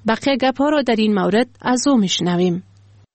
بقیه گپ‌ها را در این مورد از او میشنویم.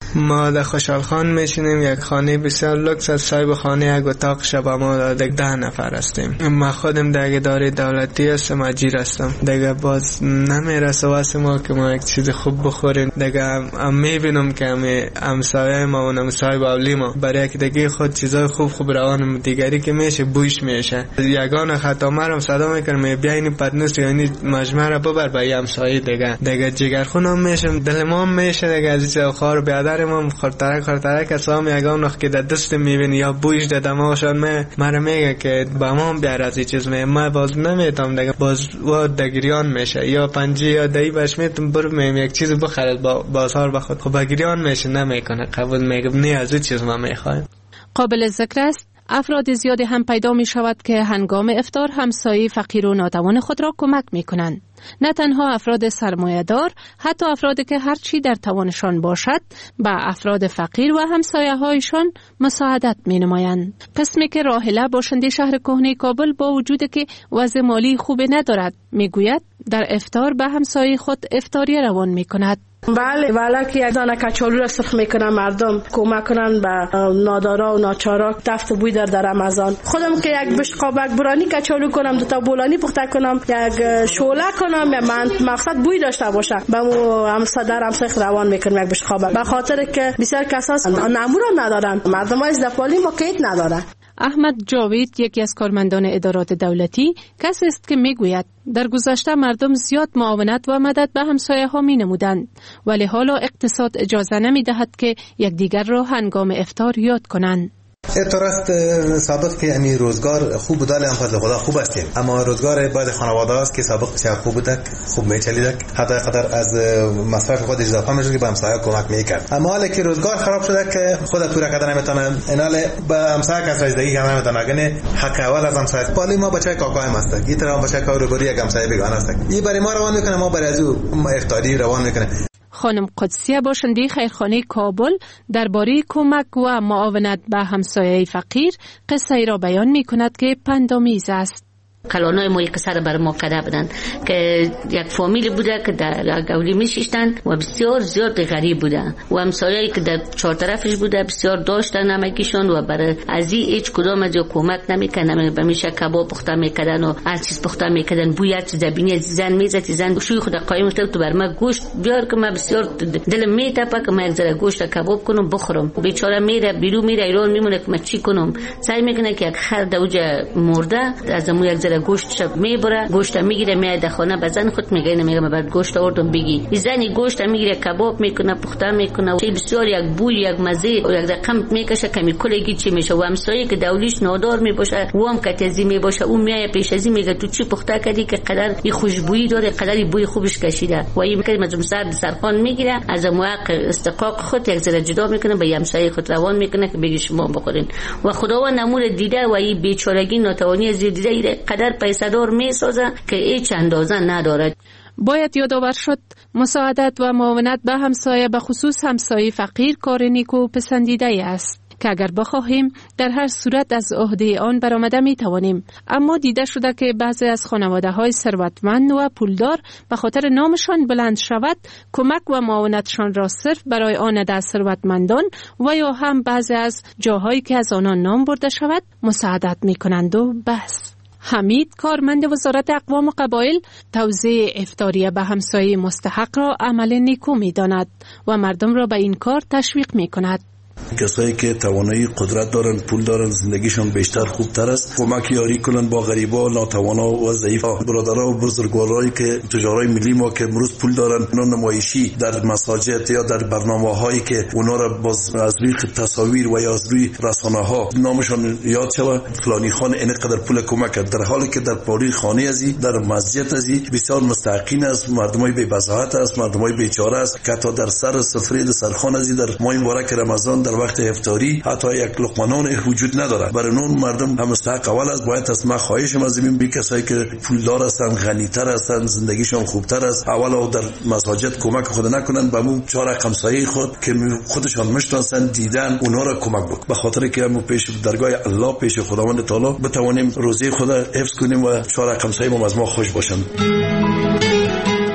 ما در خوشحال خان میشینیم، یک خانه بسیار لوکس است. صاحب خانه یک اتاق شب ما 10 نفر هستیم. ما خودم در اداره دولتی هستم، اجیر هستم. دیگه باز نمیرسه واسه ما که ما یک چیز خوب بخوریم. دیگه میبینم که همسایه ما و صاحب اولی ما برای که دیگه خود چیزای خوب روان دیگری که میشه بویش میشه. یگانه خطا مرم صدا میکنم بیاین پدنوس یعنی مجمع را ببر به همسایه دیگه جگرخونم میشم، دل ما میشه دیگه از چیز خار بیادر ما خورترک اسام یگان وقت که در دست میبینی یا بویش دماشان مرا میگه که با ما بیار از این چیز ما باز نمیتم دیگه، باز و دگریان میشه یا پنجی یا دهی باش میتم برو یک چیز بخرد بازار بخود، خب بگریان میشه نمیکنه، قبول میگه نه از این چیز ما میخوایم. قابل ذکر است افراد زیادی هم پیدا می شود که هنگام افطار همسایه فقیر و ناتوان خود را کمک می کنند. نه تنها افراد سرمایه‌دار، حتی افرادی که هرچی در توانشان باشد به افراد فقیر و همسایه هایشان مساعدت می نمایند. قسمی که راحله باشنده شهر کهنه کابل با وجود که وضع مالی خوب ندارد می گوید در افطار به همسایه خود افطاری روان می کند. بله که یک دانه کچالو را سرخ میکنم مردم کمک کنن به نادارا و ناچارا دفت بوی در رمضان. خودم که یک بشقابک برانی کچالو کنم، 2 تا بولانی پخته کنم، یک شعله کنم، یا من مقصد بوی داشته باشه به مو همسایه روان میکنم یک بشقابک، به خاطر که بسیار کساس نمورا ندارن، مردم های زفالی موقعیت ندارن. احمد جاوید یکی از کارمندان ادارات دولتی کسی است که میگوید در گذشته مردم زیاد معاونت و مدد به همسایه ها می نمودند، ولی حالا اقتصاد اجازه نمی دهد که یکدیگر را هنگام افطار یاد کنند. درست سابق که یعنی روزگار خوب بوده، هم فضل خدا خوب است، اما روزگار بعد خانواده است که سابق بسیار خوب بوده، خوب میچلیده، حتی قدر از مصرف خود اضافه میشه که به همسایه کمک میکرد. اما حالا که روزگار خراب شده که خود پورا کردن نمیتونن، اینا به همسایه کس رسیدگی کردن نمیتونن، اگه حق اول از همسایه پالی ما بچه کاکایم است، این طرف بچه کار روبروی یک همسایه بیگانه است، این برای ما روان میکنه، ما برای از او افطاری روان میکنه. خانم قدسیه باشنده خیرخانه کابل درباره کمک و معاونت به همسایه فقیر قصه ای را بیان می کند که پندآمیز است. کلانای ما یک قصه بر ما کده بودن که یک فامیلی بوده که در گولی میشیشتن و بسیار زیاد غریب بوده و همسایه‌ای که در 4 طرفش بوده بسیار داشتن همگیشون و برای از این هیچ کدام از کمک نمیکنن، همیشه کباب پخته میکردن و هر چیز پخته میکردن، بوی زبینی زن میزد، زن شوی خود قایم شد تو بر ما گوشت بیار که من بسیار دلم میتپه که من یک ذره گوشت کباب کنم بخورم. بیچاره میره بیرون میره ایران میمونه که من چی کنم، سعی میکنه که یک خر دوجه مرده از مو یک ذره گوشت شب میبره، گوشت میگیره میاد در خانه به زن خود میگه نمیگه من بعد گوشت آوردم بگی، این زنی گوشت میگیره کباب میکنه پخته میکنه و بسیار یک بوی یک مزه و یک رقم میکشه کمی کلگی چی میشه و همسایه که دولیش نادار میباشه و هم کتزی میباشه اون میای پیش ازی میگه تو چی پخته کردی که قدر این خوشبویی داره، قدر بوی خوبش کشیده و این میگه مزم سر سرخان میگیره از موقع استقاق خود یک ذره جدا میکنه به همسایه خود روان میکنه که بگی شما بخورین و خداوند نمور دیده و این بیچارگی ناتوانی از دیده قدر پیسه‌دار میسازه که هیچ اندازه ندارد. باید یادآور شد مساعدت و معاونت به همسایه به خصوص همسایه فقیر کار نیکو پسندیده است که اگر بخواهیم در هر صورت از عهده آن برآمده می توانیم، اما دیده شده که بعضی از خانواده های ثروتمند و پولدار به خاطر نامشان بلند شود کمک و معاونتشان را صرف برای آن در ثروتمندان و یا هم بعضی از جاهایی که از آنان نام برده شود مساعدت می کنند و بس. حمید کارمند وزارت اقوام و قبایل توزیع افطاریه به همسایه مستحق را عمل نیکو می داند و مردم را به این کار تشویق می کند. کسایی که توانایی قدرت دارن، پول دارن، زندگیشون بیشتر خوبتر است، کمک یاری کنن با غریبا، ناتوانا و ضعیفا. برادرها و بزرگوارایی که تجارای ملی ما که امروز پول دارن، اونا نمایشی در مساجد یا در برنامه‌هایی که اونا را باز از روی تصاویر و یا از روی رسانه‌ها نامشون یاد شود، فلانی خان اینقدر پول کمک کرد، در حالی که در پاری خانه ازی، در مسجد ازی بسیار مستحقین است، مردمای بی بضاعت است، مردمای بیچاره است که تا در سر سفره در سرخان ازی در ماه مبارک رمضان در وقت افطاری حتی یک لقمه نان وجود نداره. برای اون مردم هم مستحق اول است. باید از ما خواهشم از این بی کسایی که پولدار هستن، غنی‌تر هستن، زندگیشون خوبتر است، اول در مساجد کمک خود نکنن، به مو 4 همسایه خود که خودشان مشناسن دیدن اونها را کمک بکنن، به خاطر که ما پیش درگاه الله، پیش خداوند تعالی بتوانیم روزی خود حفظ کنیم و 4 همسایه ما از ما خوش باشند.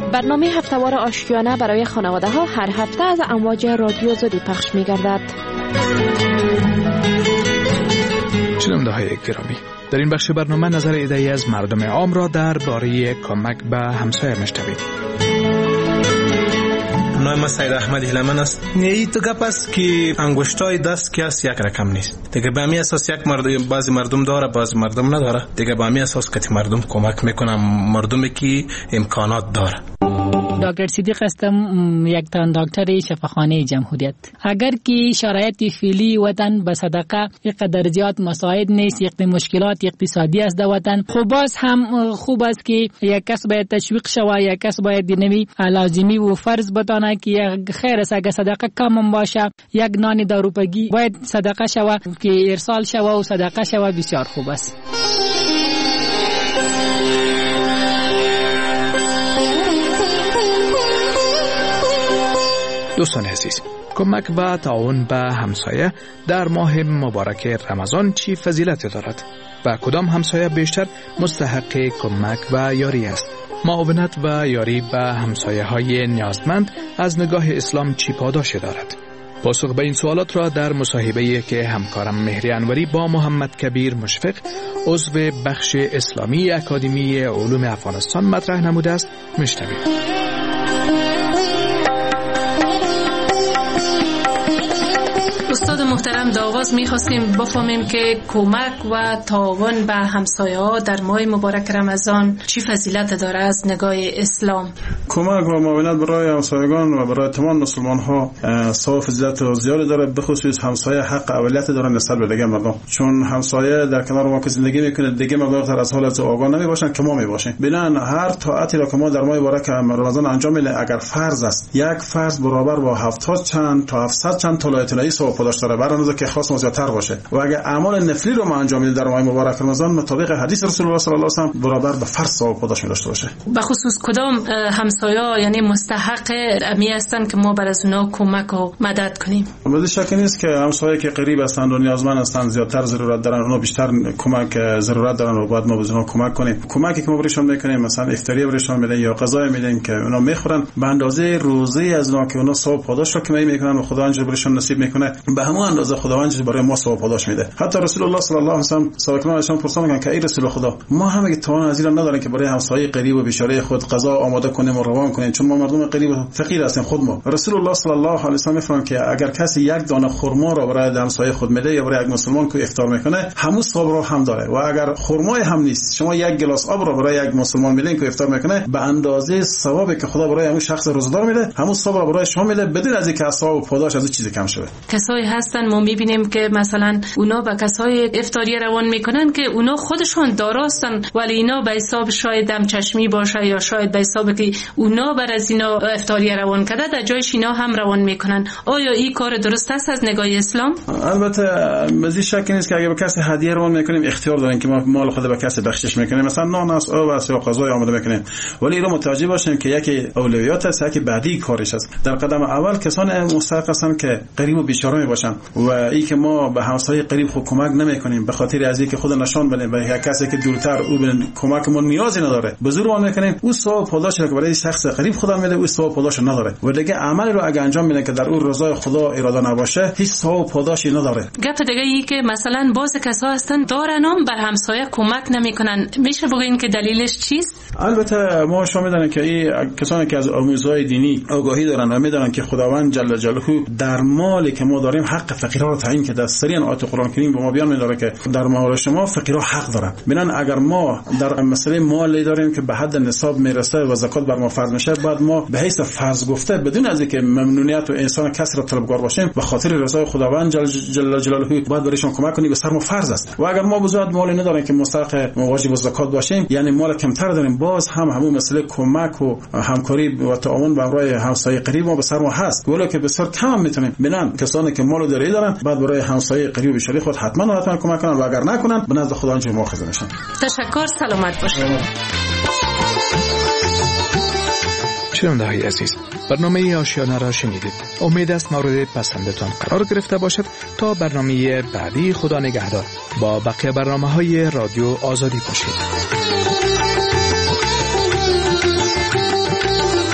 برنامه هفته‌وار آشیانه برای خانواده ها هر هفته از امواج رادیو آزادی پخش می گردد. شنونده های گرامی، در این بخش برنامه نظر عده‌ای از مردم عام را درباره کمک به همسایه میشنویم. نام سید احمد هلمن است. ای تو گپ است که انگشتای دست که است یک رقم نیست دیگه. به همین اساس یک مردم، بعضی مردم داره بعضی مردم نداره دیگه. به همین اساس که مردم کمک میکنن مردمی که امکانات داره. دکتر صدیق هستم، یک تن دکتر شفاخانه جمهوریت. اگر که شرایط فعلی وطن به صدقه اینقدر زیاد مساعد نیست، یک مشکلات اقتصادی است در وطن، خب باز هم خوب است که یک کس باید تشویق شود، یک کس باید نمی لازمی و فرض بدانه که یک خیر است. اگر صدقه کم باشه، یک نان 10 روپیگی باید صدقه شود که ارسال شود و صدقه شود، بسیار خوب است. دوستان عزیز، کمک و تعاون به همسایه در ماه مبارک رمضان چی فضیلت دارد و کدام همسایه بیشتر مستحق کمک و یاری است؟ معاونت و یاری به همسایه های نیازمند از نگاه اسلام چی پاداشی دارد؟ پاسخ به این سوالات را در مصاحبه‌ای که همکارم مهری انوری با محمد کبیر مشفق، عضو بخش اسلامی اکادمی علوم افغانستان مطرح نموده است میشنوید. استاد محترم، در آغاز می‌خواستیم بفهمیم که کمک و تعاون به همسایه‌ها در ماه مبارک رمضان چی فضیلت داره از نگاه اسلام؟ کمک و معاونت برای همسایگان و برای تمام مسلمان‌ها ثواب فضیلت زیادی داره. به خصوص همسایه حق اولیت دارن نسبت به دیگه مردم، چون همسایه در کنار ما که زندگی میکنه، دیگه مردم تر از حالت آگاه نمیباشن که ما میباشیم. بنابراین هر طاعتی را که ما در ماه مبارک رمضان انجام میدیم، اگر فرض است، یک فرض برابر با 70 چند تا 700 چند تا لایتنایی ثواب پاداش داره، برای که خاص زیادتر باشه. و اگر اعمال نفلی رو ما انجام میدیم در ماه مبارک رمضان، مطابق حدیث رسول الله صلی الله علیه و آله برابر به فرض ثواب پاداش داشته باشه. به خصوص کدام همسایه‌ها یعنی مستحق امی هستن که ما برای اونا کمک و مدد کنیم؟ بدون شک نیست که همسایه که قریب هستند و نیازمند هستند زیادتر ضرورت دارن، اونا بیشتر کمک ضرورت دارن و باید ما به اونا کمک کنیم. کمکی که ما برایشون میکنیم، مثلا افطاری برایشون میدیم یا غذای میدیم که اونا میخورن، به اندازه روزه از اونا که اونا ثواب پاداش رو کمی میکنن و خداوند برایشون نصیب میکنه، به همون اندازه خداوند برای ما ثواب پاداش میده. حتی رسول الله صلی الله علیه و سلم صحابه ازشون پرسیدن که ای رسول خدا، ما هم که توان از این نداریم که برای همسایه قریب و بیچاره خود غذا آماده کنیم و روان کنیم، چون ما مردم قریب و فقیر هستیم خود ما. رسول الله صلی الله علیه و سلم میفرمایند که اگر کسی یک دانه خرما را برای همسایه خود میده یا برای یک مسلمان که افطار میکنه، همون ثواب رو هم داره. و اگر خرمای هم نیست، شما یک گلاس آب را برای یک مسلمان میدین که افطار میکنه، به اندازه ثوابی که خدا برای همون شخص روزدار میده، همون ثواب را برای شما میده، بدون از اینکه ثواب و پاداش از چیزی کم شه. کسایی هستن ما میبینیم که مثلا اونا به کسای افطاری روان میکنن که اونا خودشون داراستن، ولی اینا به حساب شاید دم چشمی باشه یا شاید به حساب که اونا بر از اینا افطاری روان کرده، در جایش اینا هم روان میکنن. آیا این کار درست است از نگاه اسلام؟ البته مزید شک نیست که اگه به کسی هدیه روان میکنیم، اختیار داریم که ما مال خود به کسی بخشش میکنیم، مثلا نان است، آب است یا غذای آماده میکنیم، ولی اینو متوجه باشیم که یکی اولویات است، یکی بعدی کارش است. در قدم اول کسان مستحق هستند که قریب و بیچاره میباشن و این که ما به همسایه قریب خود کمک نمیکنیم به خاطر از اینکه خود نشان بدیم به یک کسی که دورتر او به کمک ما نیازی نداره، به زور اون میکنیم، او ثواب پاداش رو برای شخص قریب خدا میده، او ثواب پاداش نداره. و دیگه عمل رو اگه انجام میدن که در اون رضای خدا اراده نباشه، هیچ ثواب پاداشی نداره. گپ دیگه ای که مثلا بعض کسا هستن دارنم بر همسایه کمک نمیکنن، میشه بگین که دلیلش چیست؟ البته ما شما میدونید که این کسانی که از آموزهای دینی آگاهی دارن و میدونن که خداوند جل جلاله در مالی که ما داریم حق فقیرها رو تعیین کرده. سریع آیات قرآن کریم به ما بیان میداره که در مال شما فقیرها حق دارن. ببینن اگر ما در مسئله مالی داریم که به حد نصاب میرسه و زکات بر ما فرض میشه، بعد ما به حیث فرض گفته بدون از اینکه ممنونیت و انسان کسی را طلبگار باشیم، به خاطر رضای خداوند جل جلاله باید برایشون کمک کنیم، به سر ما فرض است. و اگر ما بزرگ مالی نداریم که مستحق واجب زکات باشیم، یعنی مال کمتر داریم، باز هم همون مسئله کمک و همکاری و تعاون برای همسایه قریب ما به سر ما هست، ولی که بسیار کم هم میتونیم. ببینن کسانی که مال دارن بعد برای همسایه قریب و شریک خود حتما کمک کنن و اگر نکنن به نزد خدا انجام مؤاخذه میشن. تشکر، سلامت باشید. شنونده‌های عزیز، برنامه آشیانه را شنیدید. امید است مورد پسندتان قرار گرفته باشد. تا برنامه بعدی، خدا نگهدار. با بقیه برنامه‌های رادیو آزادی باشید.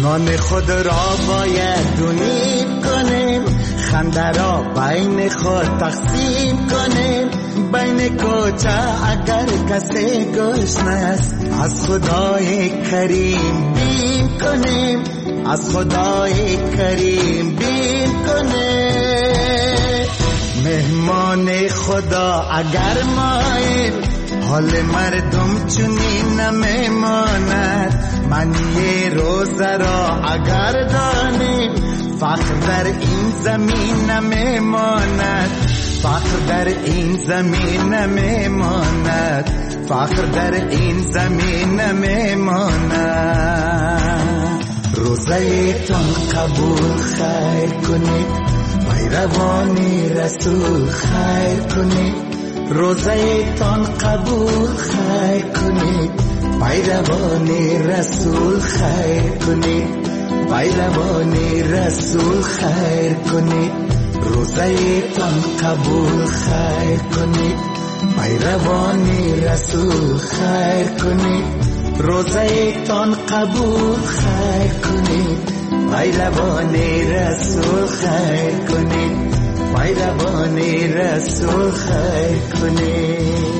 نان خود را باید دونیم کنیم، خنده را بین خود تقسیم کنیم. بین کوچه اگر کسی گشنه است، از خدای کریم بیم کنیم، از خدای کریم بیم کنیم. مهمان خدا اگر ماییم، حال مردم چنین نمیماند. معنی روزه را اگر دانیم، فقر در این زمین نمیماند، فقر در این زمین نمیماند، فقر در این زمین نمیماند. روزه تان قبول خیر کنید، پیروانی رسول خیر کنید. روزه تان قبول خیر کنید، پیروانی رسول خیر کنید، پیروانی رسول خیر کنید. روزه تان قبول خیر کنید، پیروانی رسول خیر کنید. روزه تان قبول خیر کنید، پیروانی رسول خیر کنید، پیروانی رسول خیر کنید.